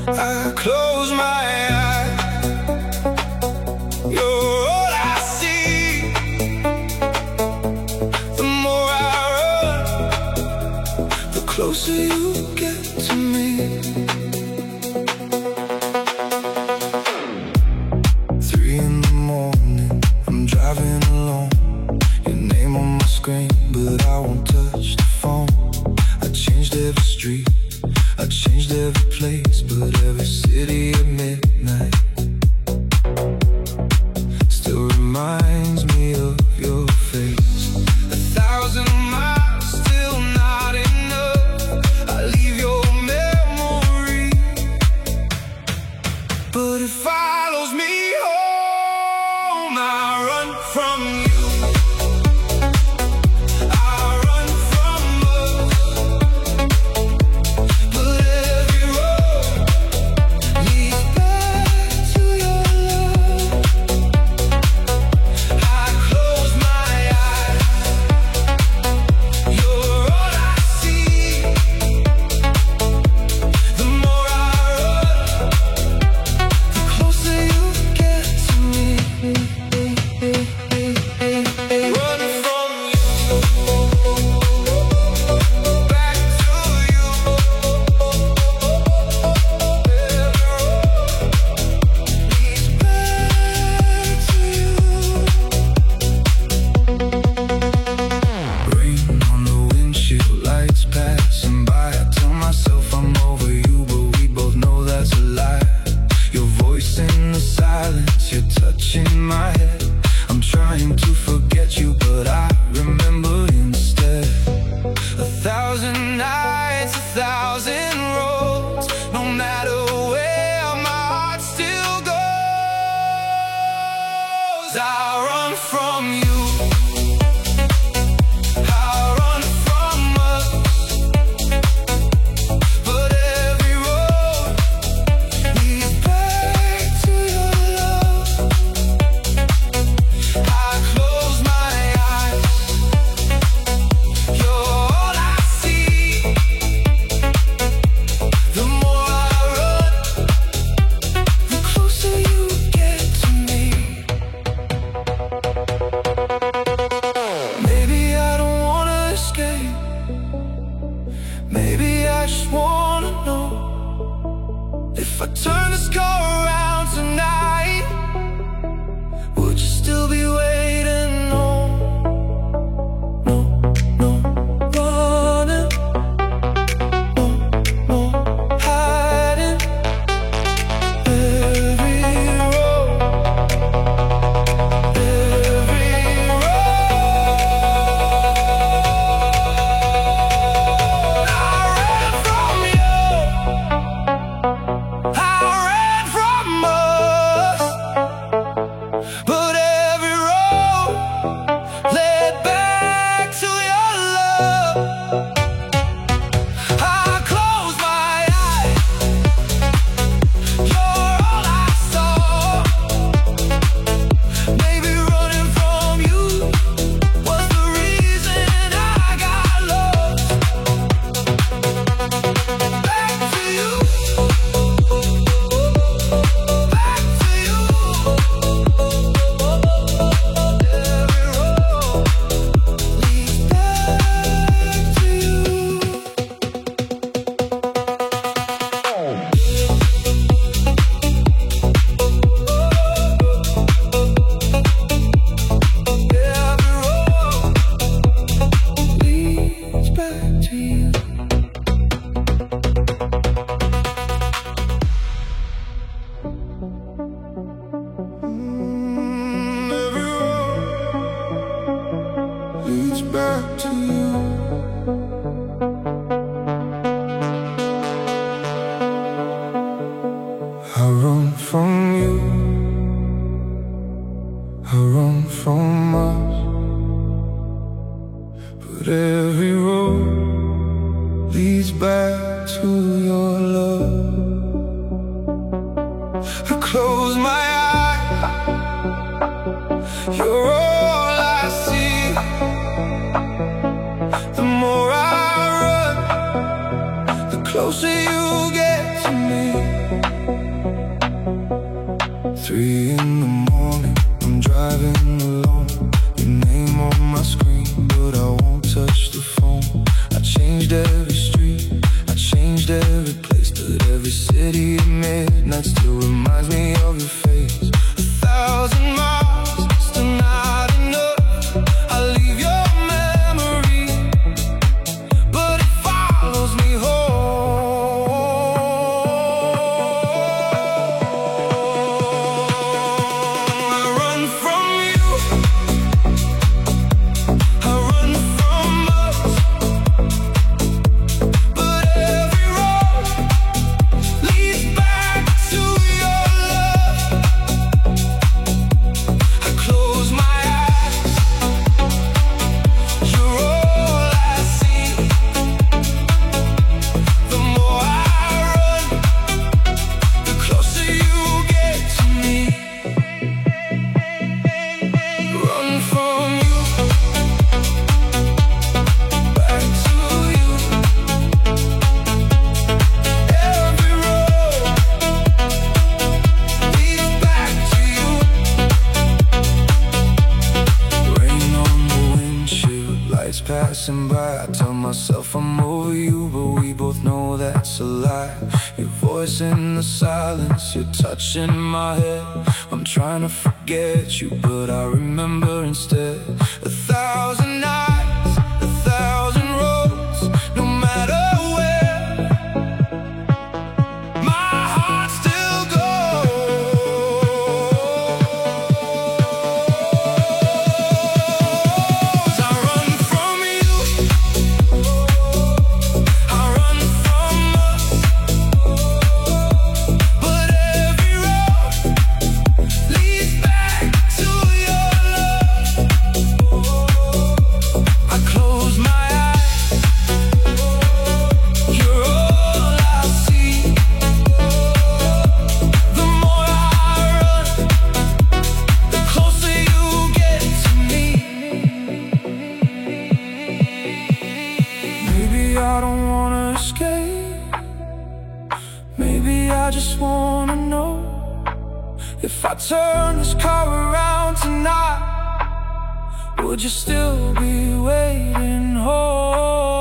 I close my eyes, you're all I see. The more I run, the closer you get to me. 3 in the morning, I'm driving alone. Your name on my screen, but I won't touch the phone. I changed every street, I changed every place, but every city at midnight still reminds me of your face. 1,000 miles, still not enough. I leave your memory, but it follows me home. I run from you. But every city at midnight still reminds me of your face. 1,000 miles, still not enough. I leave your memory, but it follows me home. I run from you, I run from us, but every road leads back to your love. I close my eyes, you're all I see. The more I run, the closer you get to me. Run from you, back to you. Every road leads back to you. Rain on the windshield, lights passing by. I tell myself I'm over you, but we both know that's a lie. Your voice in the silence, your touch in my head. I'm trying to forget you, but I remember instead. 1,000 nights, 1,000 roads, no matter where, my heart still goes. I run from you, I run from us, but every road leads back to your love. I close my eyes, you're all I see. The more I run, the closer you get to me. Maybe I don't wanna escape, maybe I just wanna know if I turn this car around tonight, would you still be waiting home?